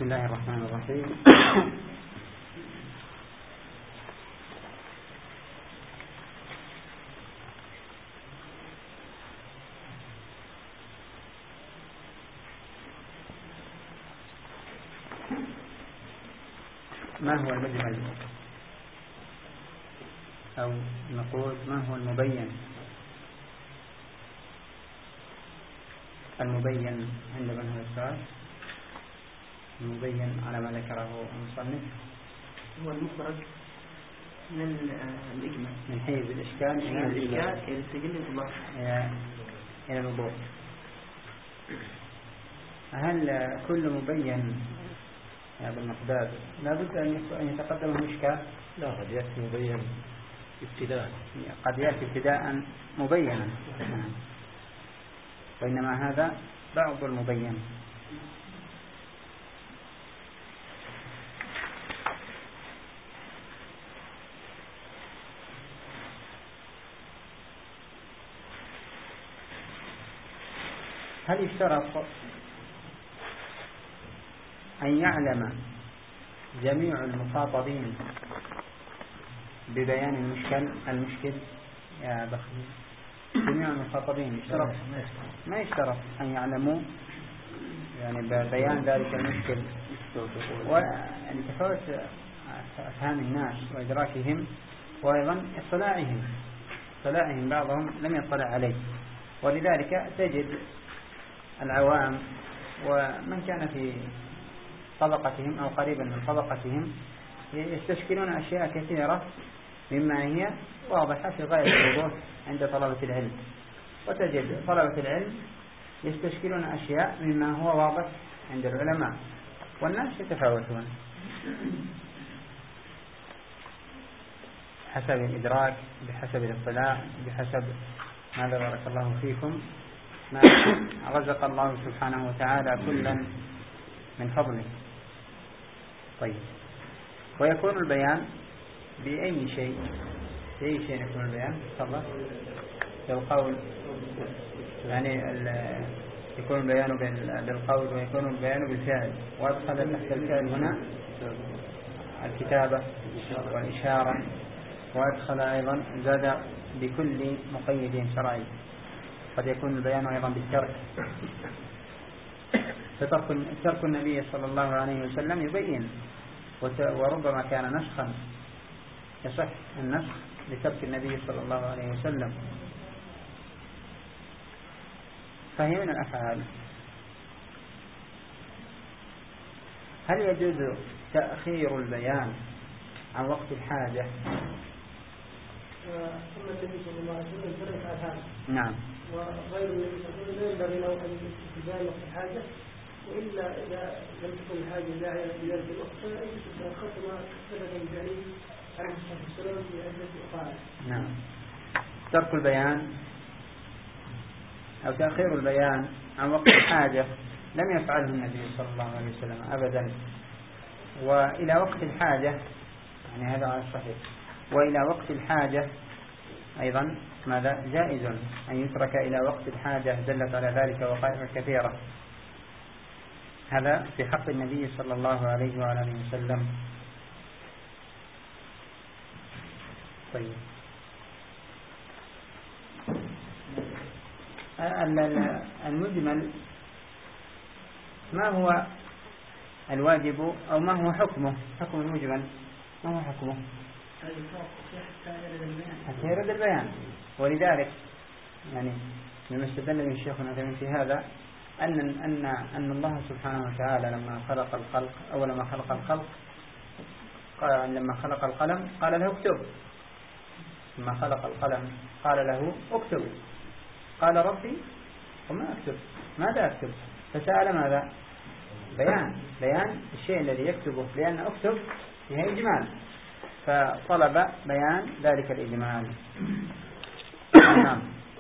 الله الرحمن الرحيم. ما هو المجمل، أو نقول ما هو المبين؟ المبين عند من هو السؤال، المبين على ما ذكره المصنف هو المخرج من الإجمال من حيث الإشكال إلى السجل الله إلى الوضوح. هل كل مبين يا أبا المقداد لابد أن يتقدمه إشكال؟ لا، قد يأتي مبين ابتداء، قد يأتي ابتداء مبينا، وإنما هذا بعض المبين. هل يشترط أن يعلم جميع المخاطبين ببيان المشكل يا بخيل؟ جميع المخاطبين يشترط؟ ما يشترط أن يعلموا يعني ببيان ذلك المشكل، ويعني تفاوت أفهام الناس وإدراكهم، وأيضا اطلاعهم بعضهم لم يطلع عليه، ولذلك تجد العوام ومن كان في طبقتهم أو قريبا من طبقتهم يستشكلون أشياء كثيرة مما هي واضحة في غاية الوضوح عند طلبة العلم، وتجد طلبة العلم يستشكلون أشياء مما هو واضح عند العلماء، والناس يتفاوتون بحسب الإدراك، بحسب الاطلاع، بحسب ماذا بارك الله فيكم ما رزق الله سبحانه وتعالى كلا من فضله. طيب، ويكون البيان بأي شيء؟ بأي شيء يكون البيان؟ تفضل. بالقول، يعني يكون البيان بالقول، ويكون البيان بالفعل، وأدخل تحت الفعل هنا الكتابة والإشارة، وأدخل أيضا زاد بكل مقيد شرعي. قد يكون البيان أيضا بالترك، فترك النبي صلى الله عليه وسلم يبين، وربما كان نسخا، يصح النسخ لترك النبي صلى الله عليه وسلم، فهي من الأفعال. هل يجوز تأخير البيان عن وقت الحاجة؟ ثم النبي صلى الله عليه وسلم ترك أفعال، نعم، وغير النبي صلى الله عليه وسلم ينبغي له أن يبين وقت الحاجة، وإلا إذا لم تكن الحاجة داعية لذلك الوقت فيجوز التأخر كما ثبت بفعله عليه الصلاة والسلام في عدة أفعال. نعم. ترك البيان أو تأخير البيان عن وقت الحاجة لم يفعله النبي صلى الله عليه وسلم أبدا، وإلى وقت الحاجة يعني هذا على الصحيح، وإلى وقت الحاجة أيضا ماذا جائز أن يترك إلى وقت الحاجة، دلت على ذلك وقائع كثيرة، هذا في حق النبي صلى الله عليه وعلى آله وسلم. طيب، المجمل ما هو الواجب أو ما هو حكمه؟ حكم المجمل ما هو حكمه؟ حتى يرد البيان. ولذلك يعني مما استدل به شيخنا العثيمين في هذا أن الله سبحانه وتعالى لما خلق الخلق، أول ما خلق الخلق لما خلق القلم قال له اكتب، لما خلق القلم قال له اكتب، قال ربي وما أكتب، ماذا أكتب؟ فسأل ماذا؟ بيان الشيء الذي يكتبه، لأن أكتب فيها إجمال، فطلب بيان ذلك الإجمال. نعم.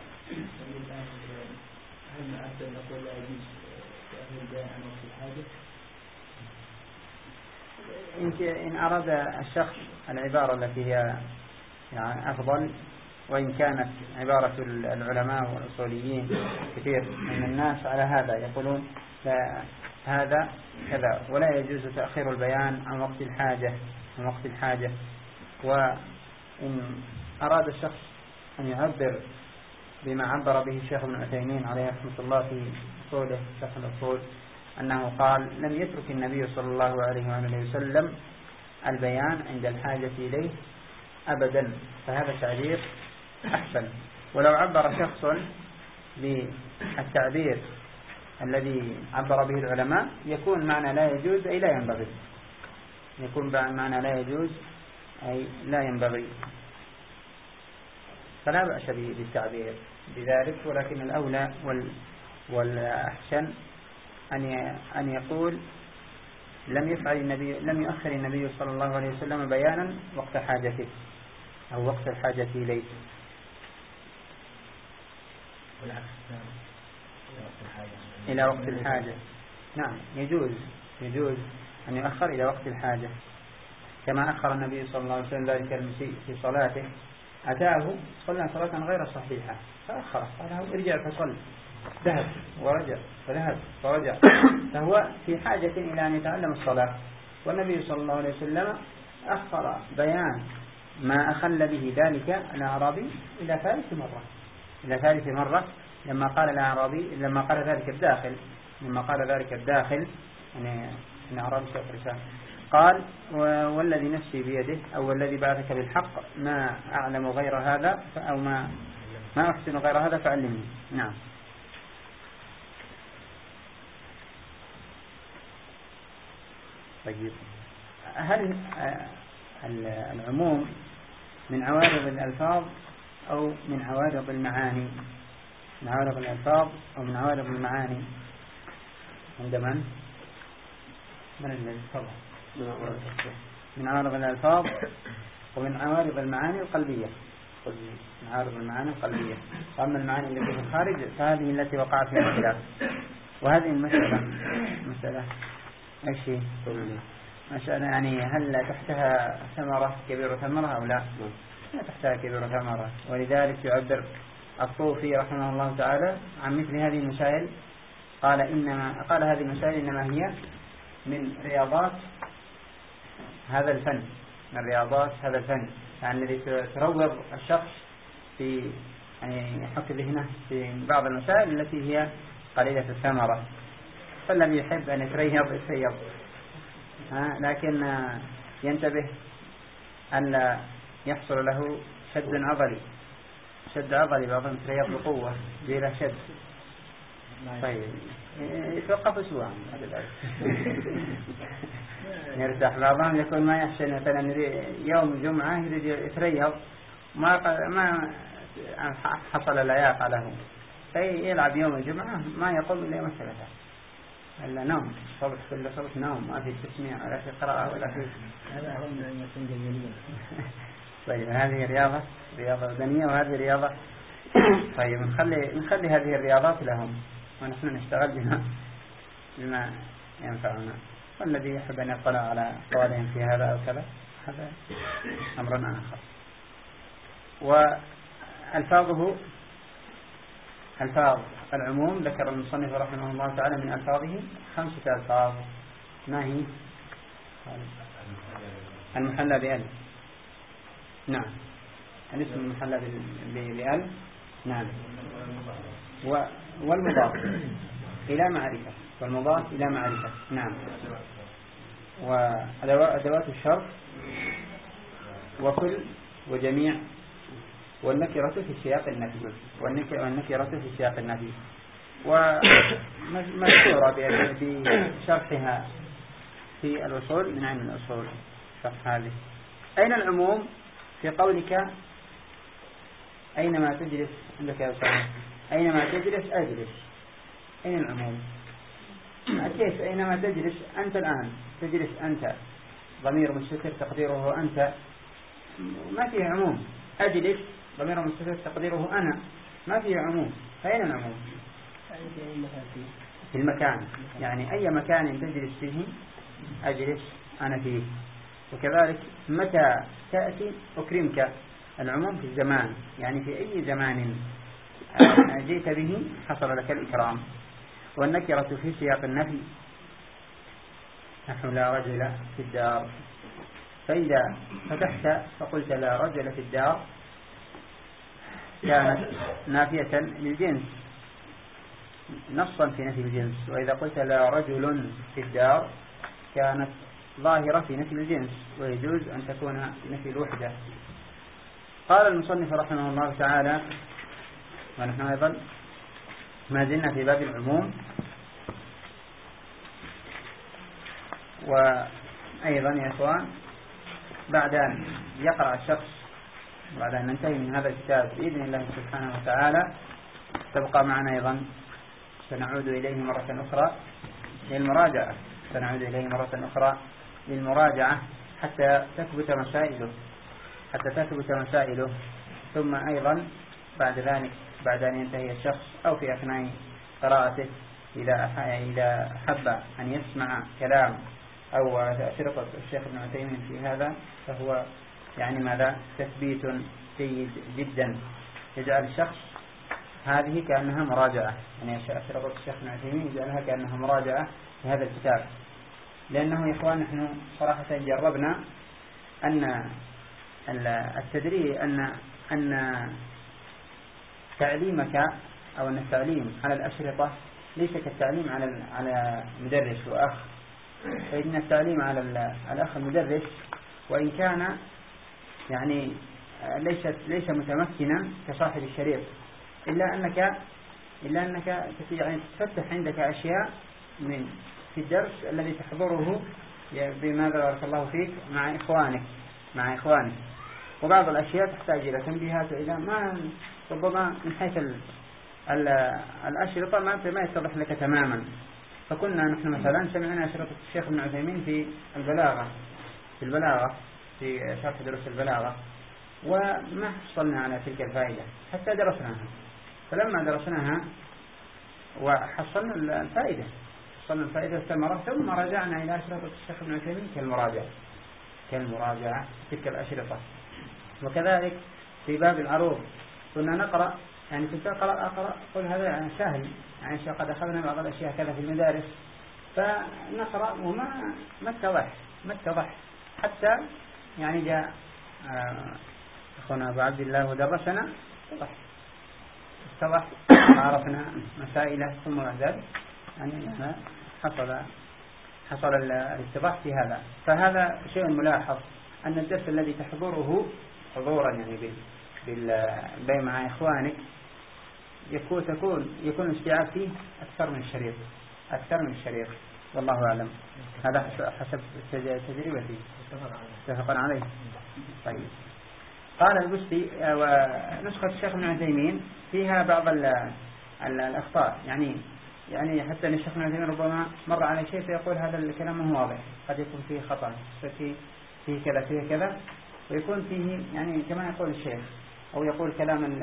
هل أفضل نقول لا يجوز تأخير البيان عن وقت الحاجة؟ إن أراد الشخص العبارة التي هي يعني أفضل، وإن كانت عبارة العلماء والأصوليين كثير من الناس على هذا، يقولون هذا كذا، ولا يجوز تأخير البيان عن وقت الحاجة. وإن أراد الشخص أن يعبر بما عبر به الشيخ ابن عثيمين عليه رحمة الله في أصوله شرح الأصول، أنه قال: لم يترك النبي صلى الله عليه وآله وسلم البيان عند الحاجة إليه أبدا، فهذا التعبير أحسن. ولو عبر شخص بالتعبير الذي عبر به العلماء يكون معنى لا يجوز أي لا ينبغي، يكون معنى لا يجوز أي لا ينبغي، فلا بأس بالتعبير بذلك. ولكن الأولى والأحسن أن يقول: لم يؤخر النبي صلى الله عليه وسلم بيانا وقت حاجته أو وقت الحاجة إليه. إلى وقت الحاجة، نعم، يجوز أن يؤخر إلى وقت الحاجة، كما أخر النبي صلى الله عليه وسلم ذلك المسيء في صلاته، أتاه صلى صلاة غير صحيحة فأخر، قال له: ارجع فصل، ذهب ورجع فذهب ورجع، فهو في حاجة إلى أن يتعلم الصلاة. والنبي صلى الله عليه وسلم أخر بيان ما أخل به ذلك الأعرابي إلى ثالث مرة لما قال ذلك الداخل يعني أعرابي شيخ رسالة قال: والذي نفسي بيده أو الذي بعثك بالحق ما أعلم غير هذا أو ما أحسن غير هذا فعلمني. نعم. طيب، هل العموم من عوارض الألفاظ أو من عوارض المعاني؟ من عوارض الألفاظ أو من عوارض المعاني عند من الذي تفضل؟ من عوارض الألفاظ ومن عوارض المعاني القلبية. من عوارض المعاني القلبية. وأما المعاني التي في الخارج فهذه التي وقع فيها الخلاف. وهذه المسألة ايش هي؟ مسألة يعني هل تحتها ثمرة كبيرة ثمرة أو لا؟ لا تحتها كبيرة ثمرة. ولذلك يعبر الطوفي رحمه الله تعالى عن مثل هذه المسائل، قال هذه المسائل إنما هي من رياضات هذا الفن، يعني الذي تروض الشخص في يعني يحط ذهنه في بعض المسائل التي هي قليلة الثمرة. فالذي يحب أن يتريض لكن ينتبه أن لا يحصل له شد عضلي، بعضهم يتريض بقوة بلا شد. طيب يتوقف أسبوعا يرتاح. بعضهم يكون ما يحسن مثلا يوم جمعة يريد يتريض ما حصل لياقة له، فيلعب يوم الجمعة ما يقوم إلا يوم الثلاثاء، إلا نوم صبح كل صبح نوم، ما في تسميع ولا في قراءة ولا في هذا أهم أن يكون جميلين. طيب هذه رياضة بدنية وهذه رياضة. طيب نخلي هذه الرياضات لهم ونحن نشتغل بما ينفعنا. والذي يحب أن يطلع على قوالهم في هذا أو كذا هذا أمر آخر. ألفاظ العموم ذكر المصنف رحمه الله تعالى من ألفاظه 5 ألفاظ. ما هي؟ المحلى بألف، نعم، الاسم المحلى بألف، نعم، والمضاف إلى معرفة، نعم، وأدوات الشرط وكل وجميع والنكرة في سياق النفي ومشهورة بشرحها في الأصول من علم الأصول. شرح هذه. أين العموم؟ في قولك أينما تجلس، عندك يا أستاذ أينما تجلس أجلس. أين العموم؟ كيف أينما تجلس؟ أنت الآن تجلس، أنت ضمير مستتر تقديره أنت، ما فيه عموم. أجلس ضمير مستتر تقديره أنا، ما فيه عموم. فأين العموم؟ في المكان، يعني أي مكان تجلس فيه أجلس أنا فيه. وكذلك متى تأتي أكرمك، العموم في الزمان، يعني في أي زمان جئت به حصل لك الإكرام. والنكرة في سياق النفي نحو لا رجل في الدار. فإذا فتحت فقلت لا رجل في الدار كانت نافية للجنس نصا في نفي الجنس، وإذا قلت لا رجل في الدار كانت ظاهرة في نفي الجنس، ويجوز أن تكون نفي الوحدة. قال المصنف رحمه الله تعالى، ونحن أيضا ما زلنا في باب العموم، وأيضا يا إخوان بعد أن يقرأ الشخص، بعد أن ننتهي من هذا الكتاب بإذن الله سبحانه وتعالى، تبقى معنا أيضا سنعود إليه مرة أخرى للمراجعة حتى تثبت مسائله، ثم أيضا بعد ذلك بعد أن ينتهي الشخص أو في أثناء قراءته إذا حب أن يسمع كلام أو شرطة الشيخ ابن عثيمين في هذا، فهو يعني ماذا تثبيت جيد جدا، يجعل الشخص هذه كأنها مراجعة، يعني شرطة الشيخ ابن عثيمين يجعلها كأنها مراجعة في هذا الكتاب. لأنه يا إخوان نحن صراحة جربنا أن التدريب أن تعليمك أو أن التعليم على الأشرطة ليس كالتعليم على مدرس وأخ، فإن التعليم على الأخ المدرس وإن كان يعني ليس متمكنا كصاحب الشريط، إلا أنك يعني تفتح عندك أشياء في الدرس الذي تحضره بماذا بارك الله فيك مع إخوانك، وبعض الأشياء تحتاج إلى تنبيهات إلى ما ربما من حيث الأشرطة ما يتضح لك تماما. فكنا نحن مثلا سمعنا أشرطة الشيخ ابن عثيمين في البلاغة في شرح دروس البلاغة، وما حصلنا على تلك الفائدة حتى درسناها. فلما درسناها وحصلنا الفائدة استمرت، ثم رجعنا إلى أشرطة الشيخ ابن عثيمين كالمراجعة تلك الأشرطة. وكذلك في باب العروض كنا نقرأ، يعني كنت أقرأ قل هذا يعني سهل، يعني قد أخذنا بعض الأشياء كذا في المدارس، فنقرأ وما اتضح حتى يعني جاء أخونا أبو عبد الله ودرسنا اتضح عرفنا مسائله، ثم بعد ذلك يعني حصل الاتضاح في هذا. فهذا شيء ملاحظ، أن الدرس الذي تحضره حضورا يعني بين مع إخوانك يكون الاستيعاب فيه أكثر من الشريط، والله أعلم. هذا حسب تجربتي. اتفقنا عليه. طيب. قال البستي ونسخة الشيخ ابن عثيمين فيها بعض الأخطاء، يعني حتى أن الشيخ ابن عثيمين ربما مر على شيء فيقول هذا الكلام مو واضح، قد يكون فيه خطأ، فيه كذا، ويكون فيه يعني كما يقول الشيخ أو يقول كلام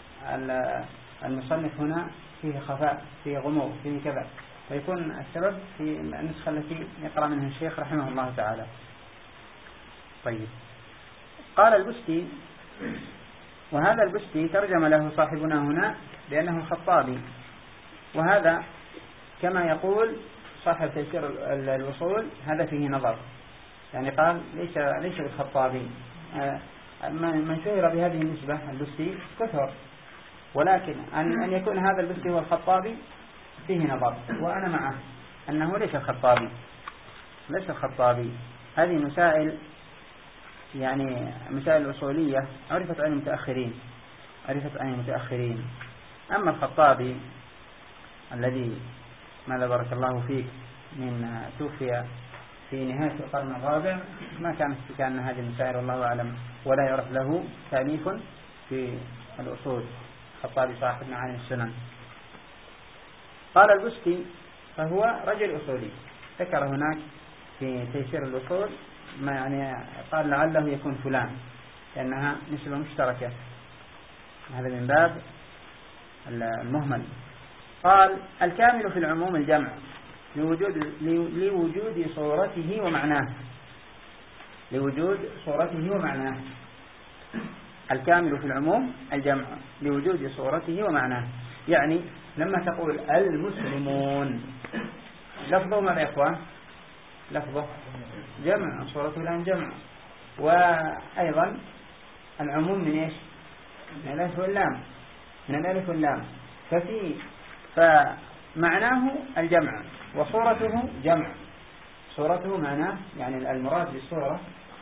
المصنف هنا فيه خفاء، فيه غموض، فيه كذا، ويكون السبب في النسخة التي يقرأ منها الشيخ رحمه الله تعالى. طيب. قال البستي، وهذا البستي ترجم له صاحبنا هنا بأنه الخطابي، وهذا كما يقول صاحب تيسير الوصول هذا فيه نظر، يعني قال ليس بالخطابي. من شهر بهذه النسبة البستي كثر، ولكن أن يكون هذا البستي هو الخطابي فيه نظر، وأنا معه أنه ليس الخطابي. هذه مسائل يعني مسائل أصولية عرفت عن المتأخرين. أما الخطابي الذي ماذا بارك الله فيك من توفي في نهاية القرن الرابع، ما كان هذه المسائل والله أعلم، ولا يعرف له تأليف في الأصول. الخطابي صاحب معاني السنن. قال البستي فهو رجل أصولي، ذكر هناك في تيسير الأصول ما يعني قال لعله يكون فلان، لأنها نسبة مشتركة، هذا من باب المهمل. قال الكامل في العموم الجمع لوجود صورته ومعناه. الكامل في العموم الجمع لوجود صورته ومعناه، يعني لما تقول المسلمون لفظه ماذا يا إخوان؟ لفظه جمع، صورته الآن جمع. وأيضا العموم من إيش؟ من الألف واللام، من الألف واللام. فمعناه الجمع وصورته جمع. صورته معناه يعني المراد بالصورة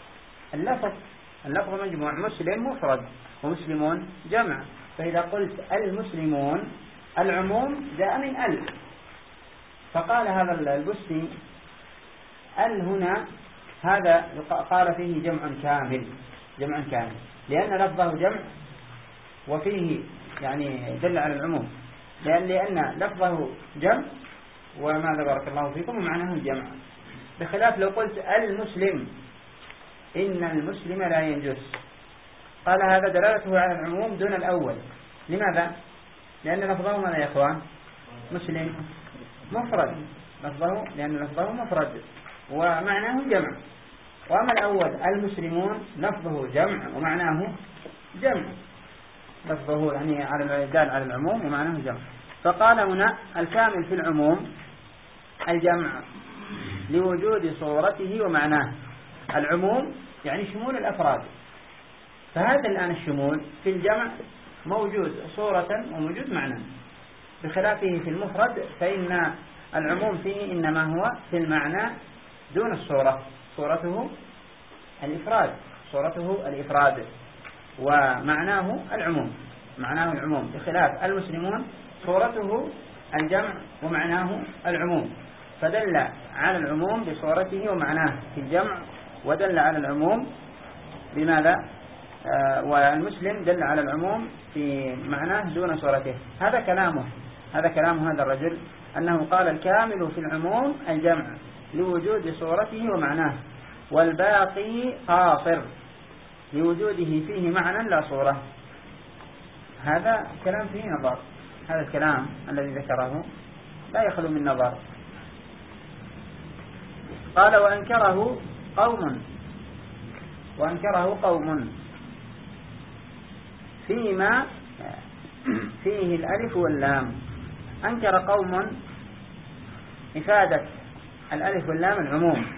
اللفظ مجموع. مسلم مفرد ومسلمون جمع. فإذا قلت المسلمون العموم جاء من ال. فقال هذا البستي ال هنا هذا قال فيه جمع كامل، جمع كامل، لأن لفظه جمع وفيه يعني دل على العموم، لأن لفظه جمع وماذا بارك الله فيكم ومعناه الجمع. بخلاف لو قلت المسلم إن المسلم لا ينجس، قال هذا دلالته على العموم دون الأول. لماذا؟ لأن لفظه ماذا يا إخوان؟ مسلم مفرد، لأن لفظه مفرد ومعناه جمع. وأما الأول المسلمون لفظه جمع ومعناه جمع، لفظه يعني دال على العموم ومعناه جمع. فقال هنا الكامل في العموم الجمع لوجود صورته ومعناه. العموم يعني شمول الأفراد، فهذا الآن الشمول في الجمع موجود صورة وموجود معنى، بخلافه في المفرد فإن العموم فيه إنما هو في المعنى دون الصورة، صورته الإفراد ومعناه العموم، بخلاف المسلمون صورته الجمع ومعناه العموم، فدل على العموم بصورته ومعناه في الجمع، ودل على العموم بماذا؟ والمسلم دل على العموم في معناه دون صورته. هذا كلام هذا الرجل، أنه قال الكامل في العموم الجمع لوجود صورته ومعناه، والباقي قاصر لوجوده فيه معنى لا صورة. هذا كلام فيه نظر، هذا الكلام الذي ذكره لا يخلو من نظر. قال وأنكره قوم فيما فيه الألف واللام. أنكر قوم إفادة الألف واللام العموم،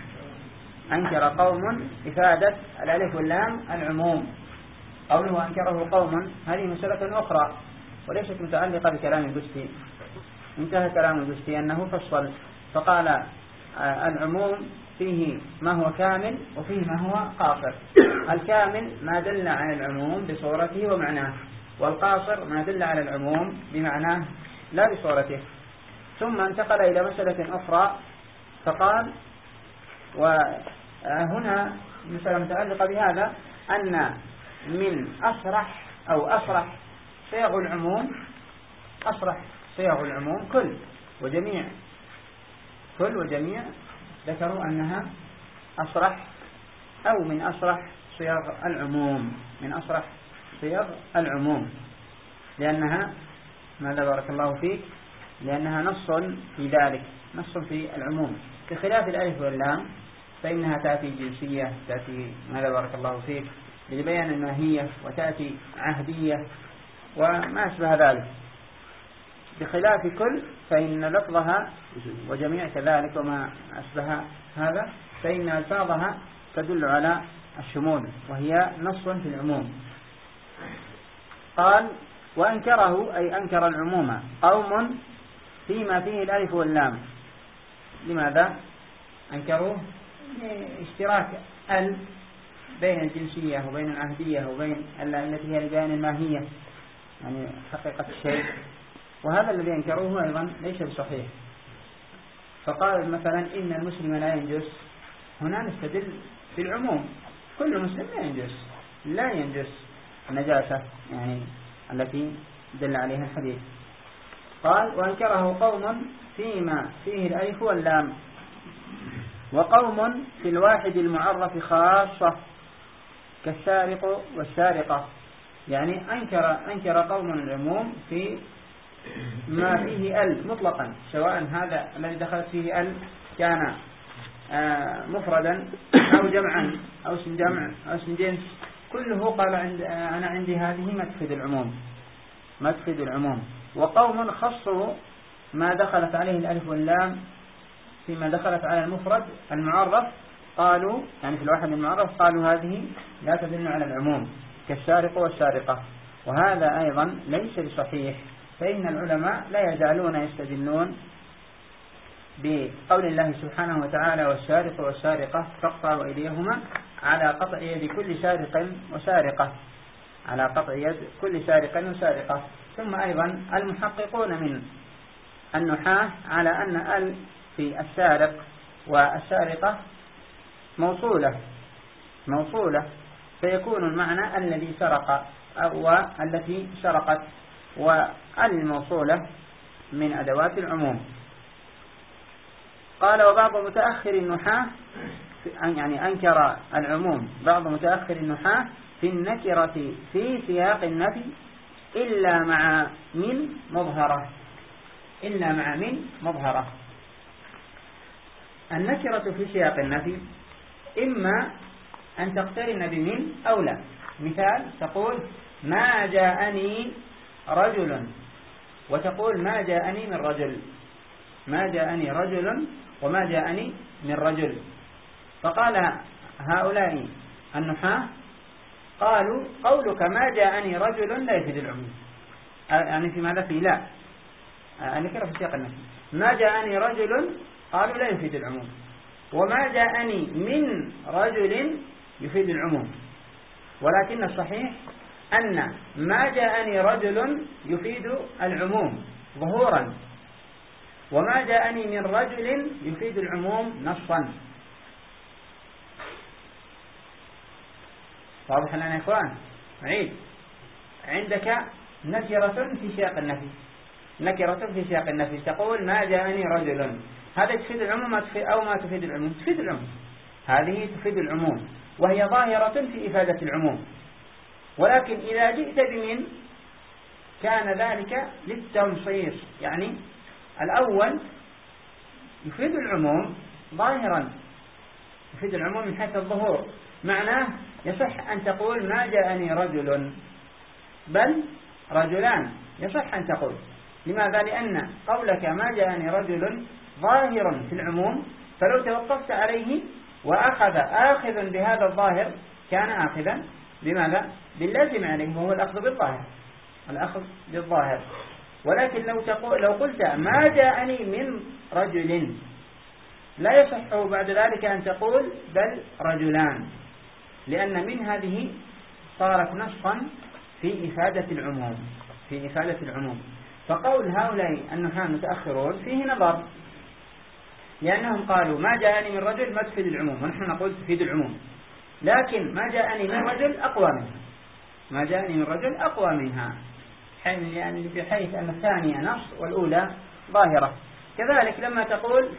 قوله أنكره قوم هذه مسألة أخرى وليست متعلقة بكلام البستي. انتهى كلام البستي أنه فصل فقال العموم فيه ما هو كامل وفيه ما هو قاصر. الكامل ما دل على العموم بصورته ومعناه، والقاصر ما دل على العموم بمعناه لا بصورته. ثم انتقل إلى مسألة أخرى فقال وهنا مسألة متعلقة بهذا أن من أصرح صيغ العموم كل وجميع ذكروا أنها أصرح أو من أصرح صيغ العموم، لأنها ماذا بارك الله فيك؟ لأنها نص في ذلك، نص في العموم، بخلاف الألف واللام فإنها تأتي جنسية، تأتي ماذا بارك الله فيك لبيان الماهية، وتأتي عهدية وما أشبه ذلك. بخلاف كل فإن لفظها وجميع كذلك وما أشبه هذا فإن ألفاظها تدل على الشمول وهي نص في العموم. قال وأنكره أي أنكر العموم قوم فيما فيه الألف واللام. لماذا أنكروه؟ اشتراك بين الجنسية وبين العهدية وبين التي هي لبيان الماهية يعني حقيقة الشيء، وهذا الذي أنكروه أيضا ليس بصحيح. فقال مثلا إن المسلم لا ينجس، هنا نستدل بالعموم، كل مسلم لا ينجس النجاسة يعني التي دل عليها الحديث. قال وأنكره قوم فيما فيه الألف واللام، وقوم في الواحد المعرف خاصة كالسارق والسارقة، يعني أنكر قوم العموم في ما فيه مطلقا، سواء هذا الذي دخلت فيه كان مفردا أو جمعا أو اسم جمع أو اسم جنس، كله قال أنا عندي هذه ما تفيد العموم. وقوم خصوا ما دخلت عليه الألف واللام فيما دخلت على المفرد المعرف قالوا يعني في الواحد المعرف قالوا هذه لا تدل على العموم كالسارق والسارقة، وهذا أيضا ليس بصحيح، فإن العلماء لا يزالون يستدلون بقول الله سبحانه وتعالى والسارق والسارقة فاقطعوا أيديهما على قطع يد كل سارق وسارقة، على قطع يد كل سارق وسارقة. ثم أيضا المحققون من النحاة على أن ال في السارق والسارقة موصولة فيكون المعنى الذي سرق أو التي سرقت، والموصولة من أدوات العموم. قال وبعض متأخر النحاة يعني أنكر العموم بعض متأخر النحاة في النكرة في سياق النفي إلا مع من مظهرة. النكرة في سياق النفي إما أن تقترن بمن أو لا. مثال تقول ما جاءني رجل، وتقول ما جاءني من رجل، ما جاءني رجل وما جاءني من رجل. فقال هؤلاء النحاة قالوا قولك ما جاءني رجل لا يفيد العموم، يعني في ماذا؟ في لا النكرة في سياق النفي. ما جاءني رجل قالوا لا يفيد العموم، وما جاءني من رجل يفيد العموم. ولكن الصحيح أن ما جاءني رجل يفيد العموم ظهورا، وما جاءني من رجل يفيد العموم نصا. واضح لنا يا إخوان؟ عيد عندك نكرة في سياق النفي، نكرة في سياق النفي تقول ما جاءني رجل، هذا تفيد العموم أو ما تفيد العموم؟ تفيد العموم، هذه تفيد العموم وهي ظاهرة في إفادة العموم. ولكن إذا جئت بمن كان ذلك للتنصيص، يعني الأول يفيد العموم ظاهرا، يفيد العموم من حيث الظهور، معناه يصح أن تقول ما جاءني رجل بل رجلان، يصح أن تقول. لماذا؟ لأن قولك ما جاءني رجل ظاهر في العموم، فلو توقفت عليه وأخذ آخذ بهذا الظاهر كان آخذا بماذا؟ باللازم عليه، وهو الأخذ بالظاهر، الأخذ بالظاهر. ولكن لو قلت ما جاءني من رجل لا يصح بعد ذلك أن تقول بل رجلان، لأن من هذه صارت نصا في إفادة العموم. فقول هؤلاء النحاة المتأخرون فيه نظر، لأنهم قالوا ما جاءني من رجل ما تفيد العموم، ونحن نقول تفيد العموم، لكن ما جاءني من رجل أقوى منها، ما جاءني من رجل أقوى منها، يعني بحيث أن الثانية نص والأولى ظاهرة. كذلك لما تقول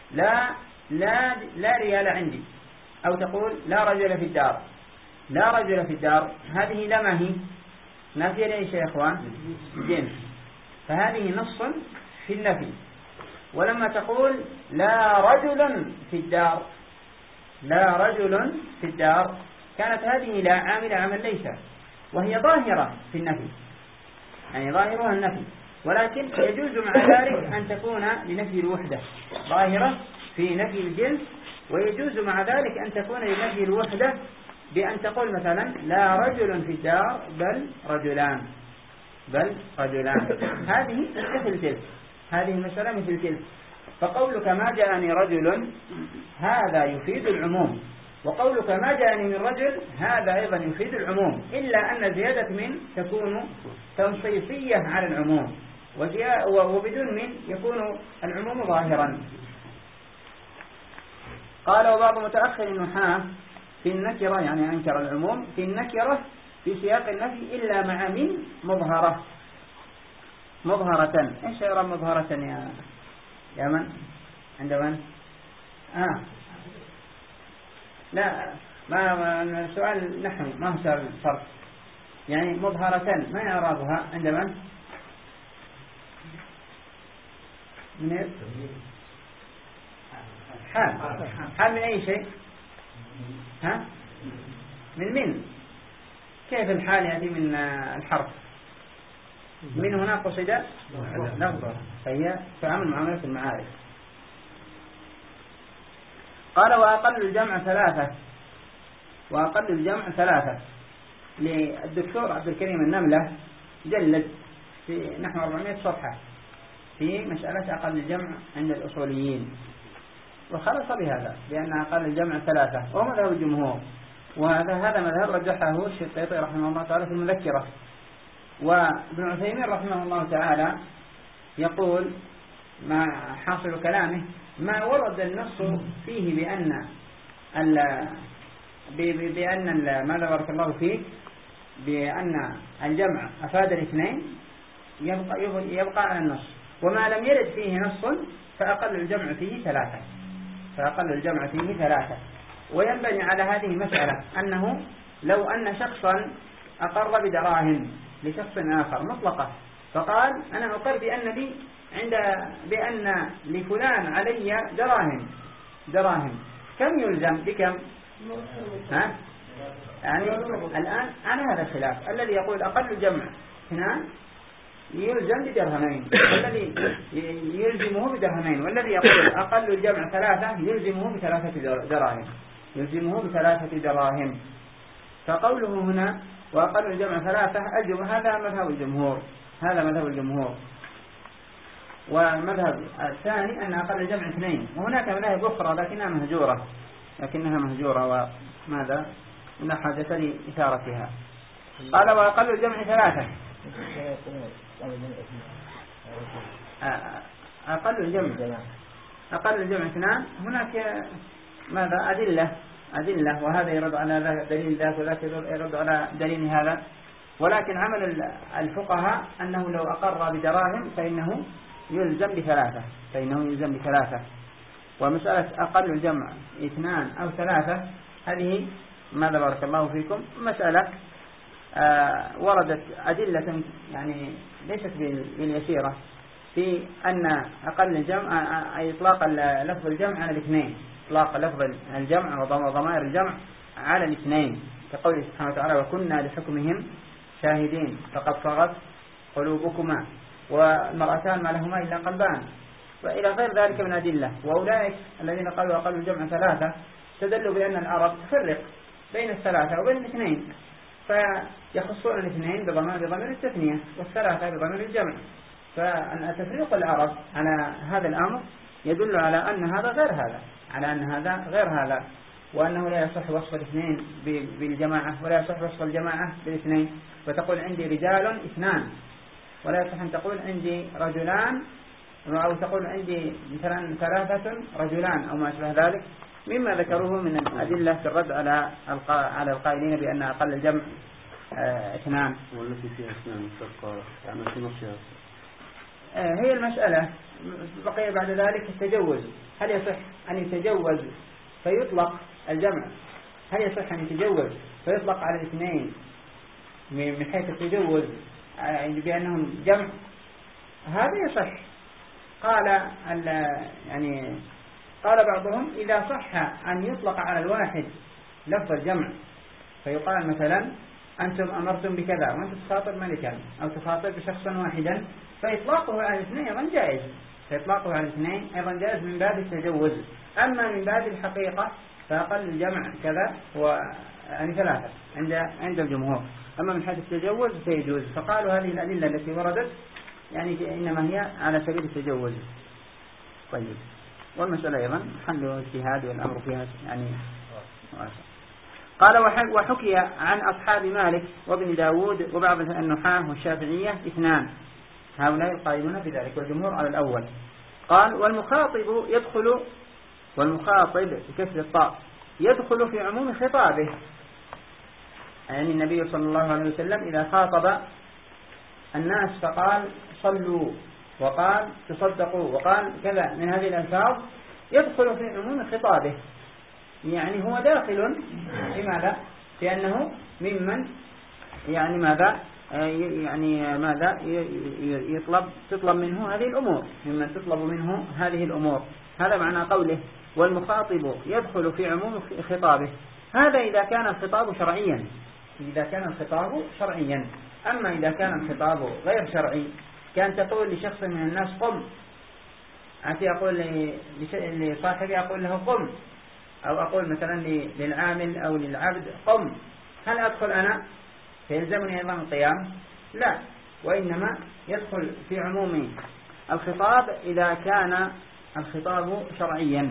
لا ريال عندي، أو تقول لا رجل في الدار، لا رجل في الدار، هذه لا ما هي نافية ليش يا إخوان؟ جنس، فهذه نص في النفي. ولما تقول لا رجل في الدار، لا رجل في الدار، كانت هذه لا عاملة عمل ليس، وهي ظاهرة في النفي، يعني ظاهرها النفي، ولكن يجوز مع ذلك أن تكون لنفي الوحدة، ظاهرة في نفي الجنس، ويجوز مع ذلك أن تكون لنفي الوحدة بأن تقول مثلا لا رجل في الدار بل رجلان، هذه مثل تلك، هذه المسألة مثل تلك. فقولك ما جاءني رجل هذا يفيد العموم، وقولك ما جاءني من رجل هذا أيضا يفيد العموم، إلا أن زيادة من تكون تنصيصية على العموم، وبدون من يكون العموم ظاهرا. قال وبعض متأخر النحاة في النكرة، يعني أنكر العموم في النكرة في سياق النفي إلا مع من مظهرة. إيش يرى مظهرة يا من؟ عند من؟ لا ما سؤال نحن ما هو سؤال فرق، يعني مظهرة ما إعرابها عند من؟ من حال من أي شيء؟ من كيف الحال يأتي من الحرف؟ من هنا قصد لفظة، فهي تعامل معاملة المعارف. قال وأقل الجمع ثلاثة. وأقل الجمع ثلاثة للدكتور عبد الكريم النملة جلد في نحو 400 صفحة في مسألة أقل الجمع عند الأصوليين، وخلص بهذا بأن أقل الجمع ثلاثة، وهو مذهب الجمهور، وهذا مذهب رجحه الشنقيطي رحمه الله تعالى في المذكرة. وابن عثيمين رحمه الله تعالى يقول ما حاصل كلامه ما ورد النص فيه بأن ماذا بارك الله فيك بأن الجمع أفاد الاثنين يبقى على النص، وما لم يرد فيه نص فأقل الجمع فيه ثلاثة. فأقل الجمع فيه ثلاثة. وينبني على هذه مسألة أنه لو أن شخصا أقر بدراهم لشخص آخر مطلقة، فقال أنا أقر بأن لفلان علي دراهم، كم يلزم بكم؟ يعني الآن على هذا الخلاف، الذي يقول أقل الجمع اثنان يلزم بدرهمين، والذي يلزمه بدرهمين، والذي يقول أقل الجمع ثلاثة يلزمه بثلاثة دراهم. فقوله هنا وأقل الجمع ثلاثة هذا مذهب الجمهور. والمذهب الثاني أن أقل الجمع اثنين، وهناك مذاهب أخرى لكنها مهجورة وماذا لا حاجة لإثارتها. قال وأقل الجمع ثلاثة. أقل الجمع اثنان. هناك ماذا أدلة، وهذا يرد على دليل ذاك وذاك يرد على دليل هذا، ولكن عمل الفقهاء أنه لو أقر بدراهم فإنه يلزم بثلاثة. ومسألة أقل الجمع اثنان أو ثلاثة هذه ماذا بارك الله فيكم مسألة وردت أدلة يعني ليست باليسيرة في أن أقل الجمع أي إطلاق لفظ الجمع على الاثنين، إطلاق لفظ الجمع وضمائر الجمع على الاثنين، كقوله سبحانه وتعالى وكنا لحكمهم شاهدين فقد صغت قلوبكما والمرأتان ما لهما إلا قلبان، وإلى غير ذلك من أدلة. وأولئك الذين قالوا أقل الجمع ثلاثة استدلوا بأن العرب تفرق بين الثلاثة وبين الاثنين، فيخصون الاثنين بضمير التثنية والثلاثة بضمير الجمع، فأن تفريق العرب على هذا الأمر يدل على أن هذا غير هذا، وأنه لا يصح وصف الاثنين بالجماعة ولا يصح وصف الجماعة بالاثنين، وتقول عندي رجال اثنان، ولا يصح أن تقول عندي رجلان، أو تقول عندي مثلا ثلاثة رجلان أو ما أشبه ذلك، مما ذكروه من الأدلة في الرد على القائلين بأن أقل الجمع اثنان. والتي فيها اثنان يعني في نصها هي المسألة. بقي بعد ذلك التجوز، هل يصح أن يتجوز فيطلق الجمع؟ هل يصح أن يتجوز فيطلق على الاثنين من حيث التجوز بأنهم جمع؟ هذا يصح. قال بعضهم إذا صح أن يطلق على الواحد لفظ الجمع، فيقال مثلا أنتم أمرتم بكذا وأنت تخاطب ملكا أو تخاطب بشخصا واحدا، فإطلاقه على الاثنين أيضا جائز، من باب التجوز. أما من باب الحقيقة فأقل الجمع كذا يعني ثلاثة عند الجمهور، أما من حيث التجوز فيجوز. فقالوا هذه الأدلة التي وردت يعني إنما هي على سبيل التجوز. طيب، والمسألة أيضا حل اجتهاد والأمر فيها يعني قال وحكي عن أصحاب مالك وابن داود وبعض النحاة والشافعية اثنان، هؤلاء القائلون بذلك والجمهور على الأول. قال والمخاطب بكسر الطاء يدخل في عموم خطابه، يعني النبي صلى الله عليه وسلم إذا خاطب الناس فقال صلوا وقال تصدقوا وقال كذا من هذه الألفاظ يدخل في عموم خطابه، يعني هو داخل في ماذا؟ في أنه ممن يعني ماذا تطلب منه هذه الأمور، ممن تطلب منه هذه الأمور. هذا معنى قوله والمخاطب يدخل في عموم خطابه. هذا إذا كان الخطاب شرعيا. أما إذا كان الخطاب غير شرعي، كان تقول لشخص من الناس قم، أتي أقول لصاحبي أقول له قم، أو أقول مثلا للعامل أو للعبد قم، هل أدخل أنا فيلزمني أيضا القيام؟ لا، وإنما يدخل في عموم الخطاب إذا كان الخطاب شرعيا.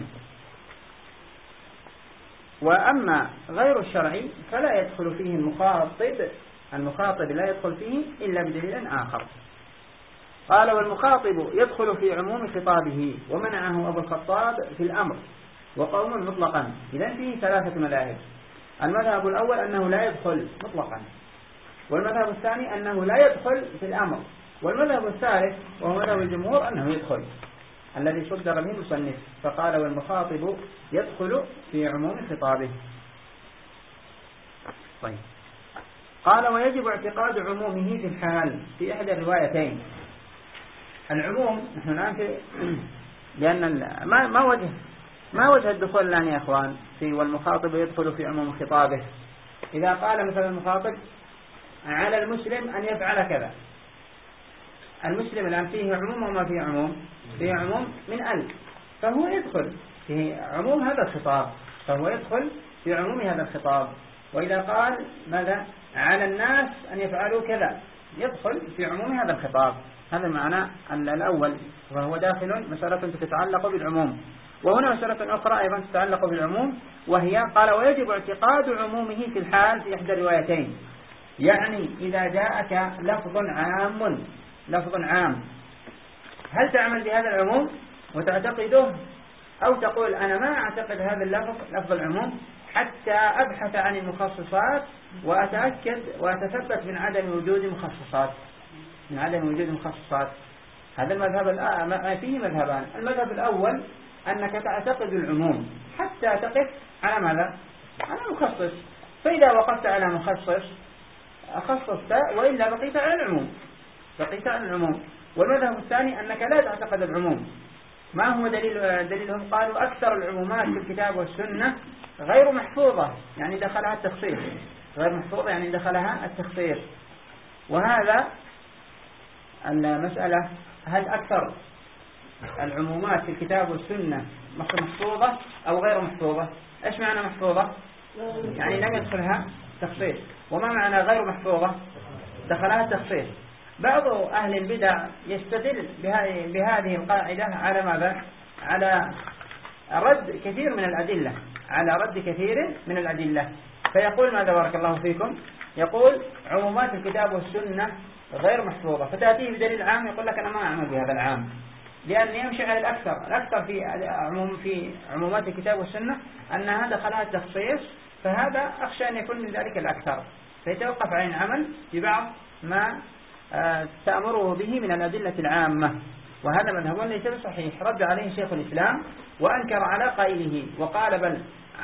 وأما غير الشرعي فلا يدخل فيه المخاطب لا يدخل فيه إلا بدليل آخر. قال والمخاطب يدخل في عموم خطابه، ومنعه أبو الخطاب في الأمر وقوم مطلقا. إذن فيه 3 مذاهب. المذهب الأول أنه لا يدخل مطلقا، والمذهب الثاني أنه لا يدخل في الأمر، والمذهب الثالث وهو مذهب الجمهور أنه يدخل، الذي صدر به المصنف فقال والمخاطب يدخل في عموم خطابه. طيب، قال ويجب اعتقاد عمومه في الحال في إحدى الروايتين. العموم نحن الآن لأن ما وجه الدخول الآن يا أخوان في والمخاطب يدخل في عموم خطابه؟ إذا قال مثلا المخاطب على المسلم أن يفعل كذا، المسلم الآن فيه عموم وما فيه عموم؟ فيه عموم من فهو يدخل في عموم هذا الخطاب، فهو يدخل في عموم هذا الخطاب. وإذا قال ماذا على الناس أن يفعلوا كذا، يدخل في عموم هذا الخطاب. هذا المعنى الأول، وهو داخل مسألة تتعلق بالعموم. وهنا مسألة أخرى أيضا تتعلق بالعموم، وهي قال ويجب اعتقاد عمومه في الحال في إحدى الروايتين. يعني إذا جاءك لفظ عام هل تعمل بهذا العموم وتعتقده، أو تقول أنا ما أعتقد هذا اللفظ لفظ العموم حتى أبحث عن المخصصات وأتأكد وأتثبت من عدم وجود مخصصات. هذا المذهب فيه مذهبان. المذهب الأول أنك تعتقد العموم حتى تقف على ماذا؟ على مخصص، فإذا وقفت على مخصص خصصت، وإلا بقيت على العموم. والمذهب الثاني أنك لا تعتقد العموم. ما هو دليلهم؟ قالوا أكثر العمومات في الكتاب والسنة غير محفوظة، يعني دخلها التخصيص، غير محفوظة يعني دخلها التخصيص. وهذا المسألة هل أكثر العمومات في الكتاب والسنة محفوظة أو غير محفوظة؟ إيش معنى محفوظة؟ يعني لم يدخلها تخصيص. وما معنى غير محفوظة؟ دخلها تخصيص. بعض أهل البدع يستدل بهذه القاعدة على ماذا؟ على رد كثير من الأدلة، فيقول ماذا بارك الله فيكم؟ يقول عمومات الكتاب والسنة غير محفوظة، فتأتيه بدليل عام يقول لك أنا ما أعمل بهذا العام، لأن يمشي على الأكثر في عمومات الكتاب والسنة أنها دخلها التخصيص، فهذا أخشى أن يكون من ذلك الأكثر، فيتوقف عن العمل ببعض ما تأمره به من الأدلة العامة. وهذا مذهب ليس بصحيح، رد عليه شيخ الإسلام وأنكر على قائله، وقال بل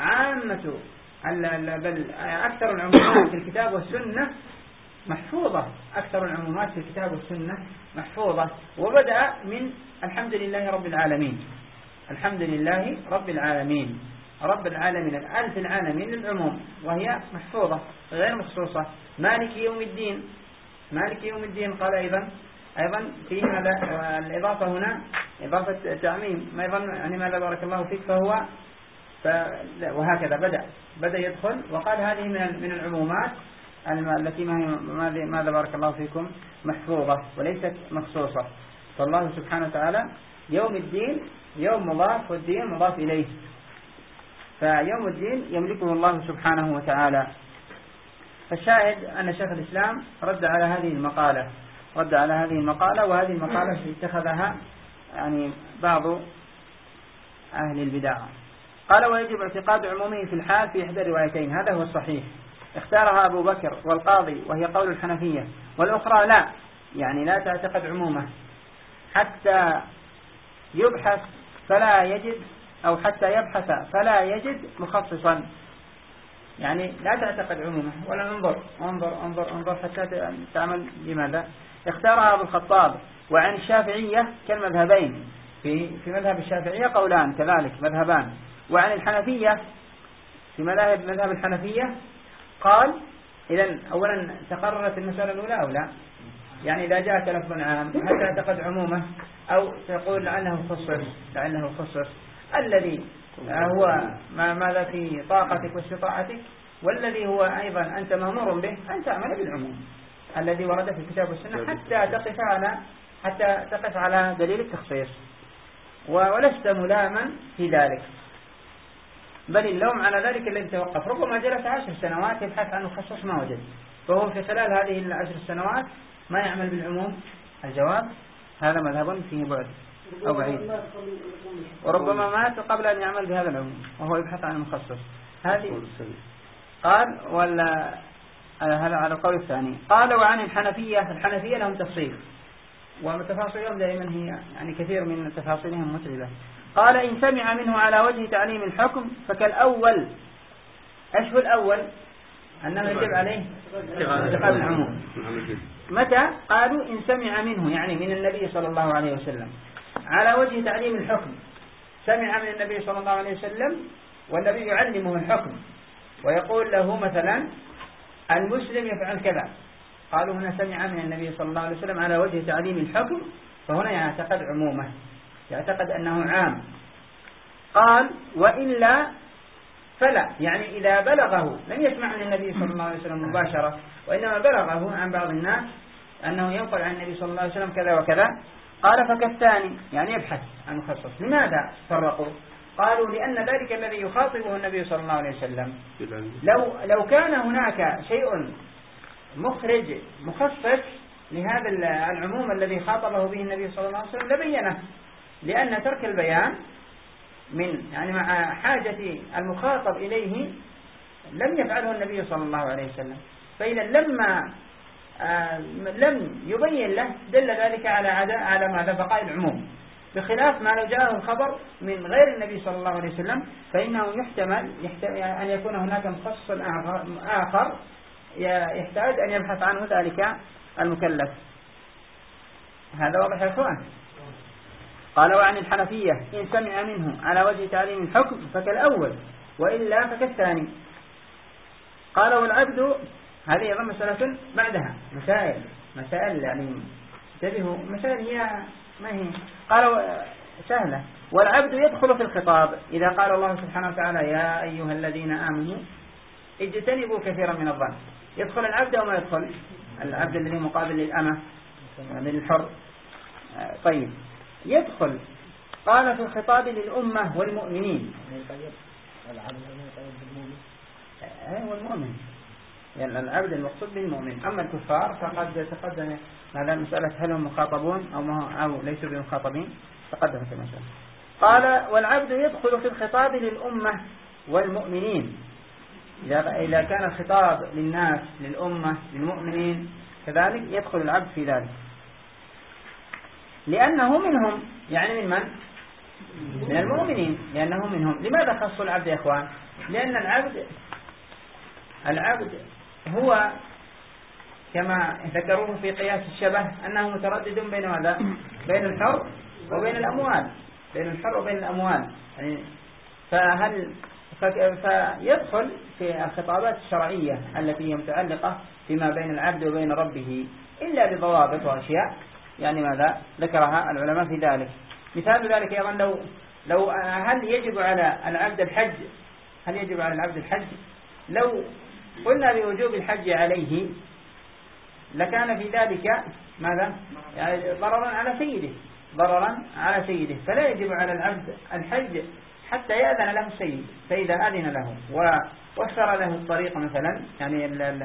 أكثر العمومات في الكتاب والسنة محفوظة، وبدأ من الحمد لله رب العالمين الألف العالمين للعموم، وهي محفوظة غير مخصوصة. مالك يوم الدين قال أيضا فيه الإضافة هنا إضافة تعميم، ما يظن يعني ماذا بارك الله فيك، وهكذا بدأ يدخل، وقال هذه من العمومات التي ماذا بارك الله فيكم محفوظة وليست مخصوصة. فالله سبحانه وتعالى يوم الدين يوم مضاف والدين مضاف إليه، فيوم الدين يملكه الله سبحانه وتعالى. فالشاهد أن شيخ الإسلام رد على هذه المقالة، وهذه المقالة اتخذها يعني بعض أهل البدع. قال ويجب اعتقاد عمومه في الحال في إحدى الروايتين، هذا هو الصحيح، اختارها أبو بكر والقاضي وهي قول الحنفية، والأخرى لا، يعني لا تعتقد عمومه حتى يبحث فلا يجد، أو حتى يبحث فلا يجد مخصصا، يعني لا تعتقد عمومه ولا انظر حتى تعمل بماذا. اختارها أبو الخطاب. وعن الشافعية كالمذهبين، في مذهب الشافعية قولان كذلك مذهبان. وعن الحنفية في مذهب الحنفية قال إذن أولا تقررت المسألة الأولى أو لا، يعني إذا جاءك لفظ عام هل تعتقد عمومه أو تقول لعله خصص، الذي هو ماذا في طاقتك واستطاعتك، والذي هو أيضا أنت مأمور به أن تعمل بالعموم الذي ورد في الكتاب والسنة حتى تقف على دليل التخصيص، ولست ملاما في ذلك، بل اللوم على ذلك الذي توقف. ربما جلس 10 سنوات يبحث عن مخصص ما وجد، فهو في خلال هذه 10 سنوات ما يعمل بالعموم. الجواب هذا مذهب فيه بعد أو بعيد، وربما مات قبل أن يعمل بهذا العموم وهو يبحث عن المخصص. هذه قال ولا هذا على القول الثاني. قال وعن الحنفية لهم تفصيل، وتفاصيلهم دائما هي يعني كثير من تفاصيلهم متعبة. قال إن سمع منه على وجه تعليم الحكم فكالأول. أشهر الأول أنه يجب عليه اعتقاد العموم. متى؟ قالوا إن سمع منه يعني من النبي صلى الله عليه وسلم على وجه تعليم الحكم، سمع من النبي صلى الله عليه وسلم والنبي يعلمه الحكم ويقول له مثلا المسلم يفعل كذا، قالوا هنا سمع من النبي صلى الله عليه وسلم على وجه تعليم الحكم، فهنا يعتقد عمومه، يعتقد أنه عام. قال وإلا فلا، يعني إذا بلغه لم يسمع من النبي صلى الله عليه وسلم مباشرة، وإنما بلغه عن بعض الناس أنه ينقل عن النبي صلى الله عليه وسلم كذا وكذا، قال فكالثاني، يعني يبحث عن مخصص. لماذا فرقوا؟ قالوا لأن ذلك الذي يخاطبه النبي صلى الله عليه وسلم لو كان هناك شيء مخرج مخصص لهذا العموم الذي خاطبه به النبي صلى الله عليه وسلم لبينه، لأن ترك البيان من يعني مع حاجة المخاطب إليه لم يفعله النبي صلى الله عليه وسلم، فإذا لما لم يبين له دل ذلك على ماذا؟ بقاء العموم، بخلاف ما لو جاءه الخبر من غير النبي صلى الله عليه وسلم فإنه يحتمل أن يكون هناك مخصص آخر يحتاج أن يبحث عنه ذلك المكلف. هذا واضح يا إخوان؟ قال وعن الحنفية إن سمع منه على وجه تعليم الحكم فكالأول وإلا فكالثاني. قال والعبد، هذه أيضا مسألة بعدها مسائل يعني انتبهوا، مسائل هي ما هي. قال سهلة. والعبد يدخل في الخطاب إذا قال الله سبحانه وتعالى يا أيها الذين آمنوا اجتنبوا كثيرا من الظن. يدخل العبد أو ما يدخل؟ العبد الذي مقابل للأمة للحر. طيب يدخل. قال في الخطاب للأمة والمؤمنين. والمؤمن يعني العبد المقصود بالمؤمن، أما الكفار فقد تقدم هذا مسألة هل هم مخاطبون أو ليسوا بمخاطبين، تقدمت المسألة. قال والعبد يدخل في الخطاب للأمة والمؤمنين إذا كان الخطاب للناس للأمة للمؤمنين كذلك يدخل العبد في ذلك، لأنه منهم، يعني من المؤمنين، لأنه منهم. لماذا خصوا العبد يا إخوان؟ لأن العبد هو كما ذكروه في قياس الشبه أنه متردد بين ماذا؟ بين الحر وبين الأموال، يعني فيدخل في الخطابات الشرعية التي هي متعلقة فيما بين العبد وبين ربه إلا بضوابط وأشياء يعني ماذا ذكرها العلماء في ذلك. مثال ذلك أيضا لو هل يجب على العبد الحج؟ لو قلنا بوجوب الحج عليه لكان في ذلك ماذا؟ يعني ضررا على سيده، فلا يجب على العبد الحج حتى يأذن له السيد، فإذا أذن له ووفر له الطريق مثلا يعني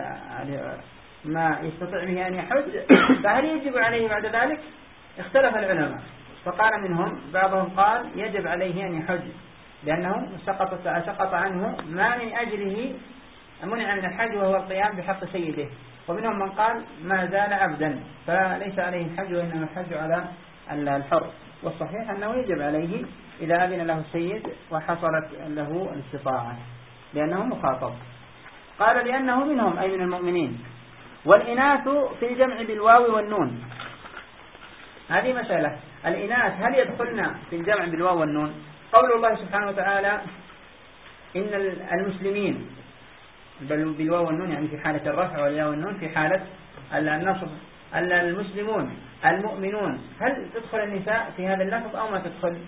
ما يستطيع به أن يحج، فهل يجب عليه بعد ذلك؟ اختلف العلماء، فقال منهم بعضهم قال يجب عليه أن يحج لأنه سقط عنه ما من أجله منع من الحج وهو القيام بحق سيده، ومنهم من قال ما زال عبدا فليس عليه الحج وإنما الحج على الحر، والصحيح أنه يجب عليه إذا أذن له السيد وحصلت له الاستطاعة لأنه مخاطب. قال لأنه منهم أي من المؤمنين. والإناث في الجمع بالواو والنون، هذه مسألة. الإناث هل يدخلنا في الجمع بالواو والنون؟ قول الله سبحانه وتعالى إن المسلمين بالواو والنون يعني في حالة الرفع، والياء والنون في حالة النصب. المسلمون المؤمنون، هل تدخل النساء في هذا اللفظ أو ما تدخل؟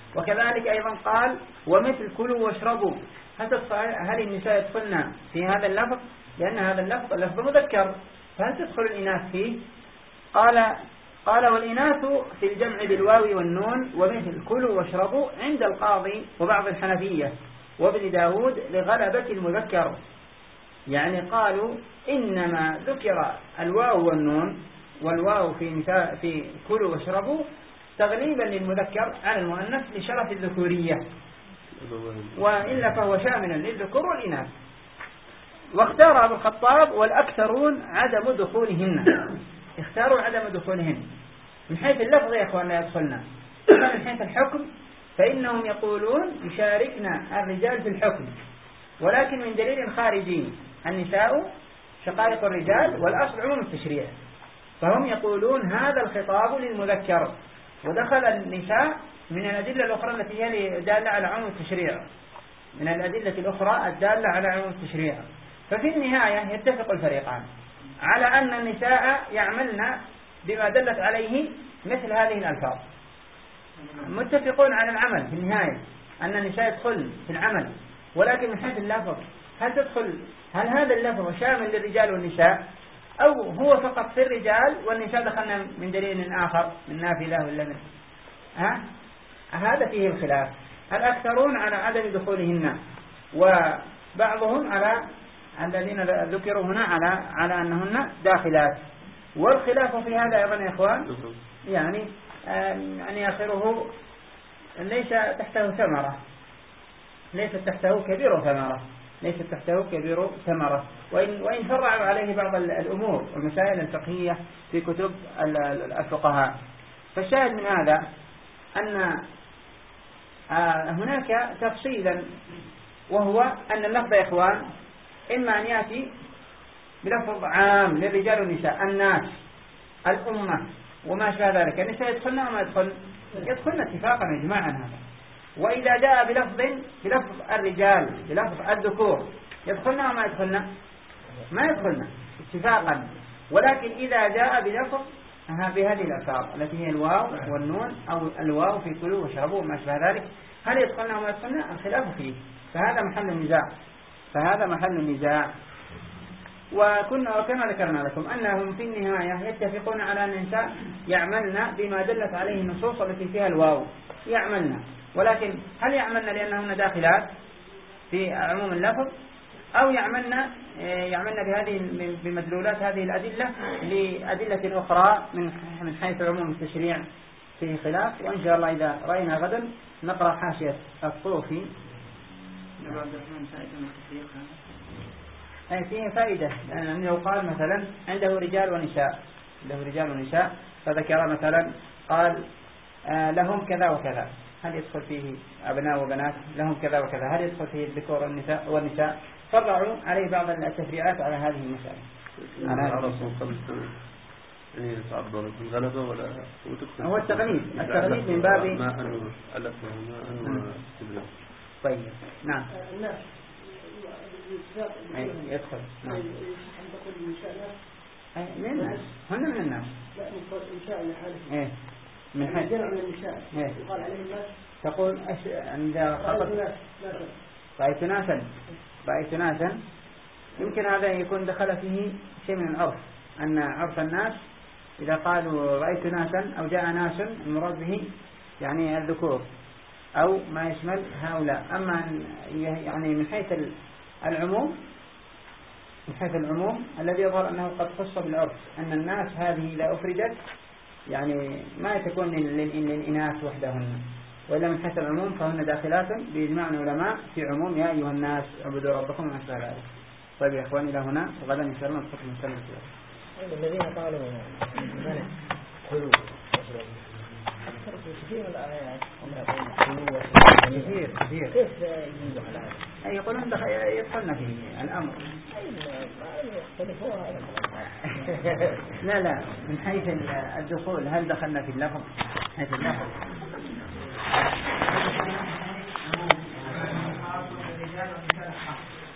وكذلك أيضا قال ومثل كلوا واشربوا. هل النساء يدخلن في هذا اللفظ؟ لأن هذا اللفظ لفظ مذكر، فهل تدخل الإناث فيه؟ قال والإناث في الجمع بالواو والنون ومثل كلوا واشربوا عند القاضي وبعض الحنفية وابن داود لغلبة المذكر. يعني قالوا إنما ذكر الواو والنون والواو في كلوا واشربوا تغليبا للمذكر على المؤنث لشرف الذكورية، وإلا فهو شاملا للذكور والإناث. واختار أبو الخطاب والأكثرون عدم دخولهن، اختاروا عدم دخولهن من حيث اللفظ يا أخوان لا يدخلنا، أما من حيث الحكم فإنهم يقولون يشاركنا الرجال في الحكم، ولكن من دليل خارجي، النساء شقائق الرجال والأصل عموم التشريع، فهم يقولون هذا الخطاب للمذكر ودخل النساء من الأدلة الأخرى التي هي دالة على عموم التشريع، من الأدلة الأخرى الدالة على عموم التشريع. ففي النهاية يتفق الفريقان على أن النساء يعملن بما دلت عليه مثل هذه الألفاظ، متفقون على العمل في النهاية، أن النساء يدخل في العمل، ولكن من حيث اللفظ هل هذا اللفظ شامل للرجال والنساء أو هو فقط في الرجال والنساء دخلنا من دليل آخر من نافذة ولا من هذا فيه الخلاف. الأكثرون على عدم دخولهن، وبعضهم على الذين ذكروا هنا على أنهن داخلات. والخلاف في هذا أيضا يا إخوان يعني آخره ليس تحته ثمرة، ليس تحته كبير ثمرة، وإن فرعوا عليه بعض الأمور والمسائل الفقهية في كتب الفقهاء. فالشاهد من هذا أن هناك تفصيلا، وهو أن اللفظ يا إخوان إما أن يأتي بلفظ عام للرجال والنساء، الناس، الأمة وما شابه ذلك، النساء يدخلن وما يدخلن اتفاقا إجماعا هذا. وإذا جاء بلفظ الرجال بلفظ الذكور يدخلن وما يدخلن؟ ما يدخلن اتفاقا. ولكن إذا جاء بلفظ بهذه الألفاظ التي هي الواو والنون أو الواو في كلوا واشربوا وما شابه ذلك، هل يدخلن وما يدخلن؟ الخلاف فيه، فهذا محل النزاع. وكما ذكرنا لكم أنهم في النهاية يتفقون على أن النساء يعملن بما دلت عليه النصوص التي فيها الواو، يعملن، ولكن هل يعملن لأنهن داخلات في عموم اللفظ أو يعملن بمدلولات هذه الأدلة لأدلة أخرى من حيث عموم التشريع فيه خلاف. وإن شاء الله إذا رأينا غدا نقرأ حاشية الطوفي. فيه فائدة، لأنه قال مثلا عنده رجال ونساء فذكر مثلا قال لهم كذا وكذا، هل يدخل فيه أبناء وبنات؟ لهم كذا وكذا، هل يدخل فيه الذكور والنساء؟ فرعوا عليه بعض التفريعات على هذه المسألة. يعني تعبر بالغلبة ولا هو التغليب من باب طيب نعم يدخل نعم من الناس، هن من الناس من حيث يقال عليه الناس، تقول عند خطب رأيت ناسا يمكن هذا يكون دخل فيه شيء من العرف، أن عرف الناس إذا قالوا رأيت ناسا أو جاء ناس المراد به يعني الذكور أو ما يشمل هؤلاء. أما يعني من حيث العموم الذي يظهر أنه قد خص بالعرف، أن الناس هذه إذا أفردت يعني ما تكون للإناث وحدهن، وإلا من حيث العموم فهن داخلات بإجماع العلماء في عموم يا أيها الناس اعبدوا ربكم وما أشبه ذلك. طيب يا إخواني إلى هنا، وغدا إن شاء الله نتحدث مسألة الذين قالوا منع كلوا أكثر كثير من الآيات كثير كيف يجيبوا على هذا؟ يقولون يدخلنا فيه الأمر لا من حيث الدخول هل دخلنا في اللفظ؟ حيث اللفظ